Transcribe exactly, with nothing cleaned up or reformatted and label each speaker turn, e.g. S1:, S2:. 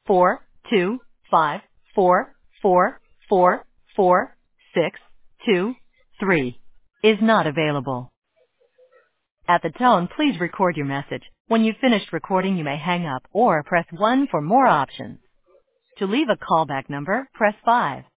S1: four two five four four four four six two three is not available. At the tone, please record your message. When you've finished recording, you may hang up or press one for more options. To leave a callback number, press five.